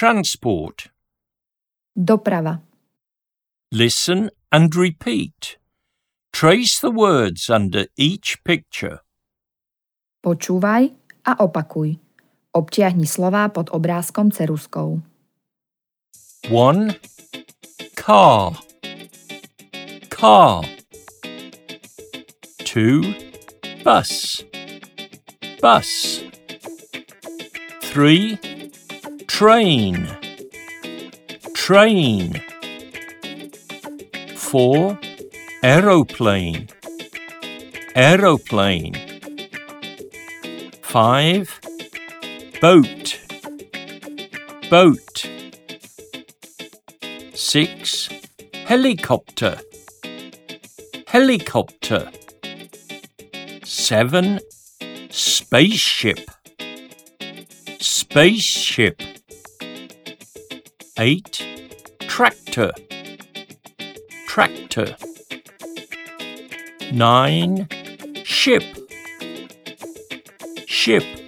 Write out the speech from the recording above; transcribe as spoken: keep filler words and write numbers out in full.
Transport. Doprava. Listen and repeat. Trace the words under each picture. Počúvaj a opakuj. Obtiahni slová pod obrázkom ceruzkou. one. Car. Car. two. Bus. Bus. three. Train. Train. four. Aeroplane. Aeroplane. five. Boat. Boat. six. Helicopter. Helicopter. seven. Spaceship. Spaceship. eight. Tractor. Tractor. nine. Ship. Ship.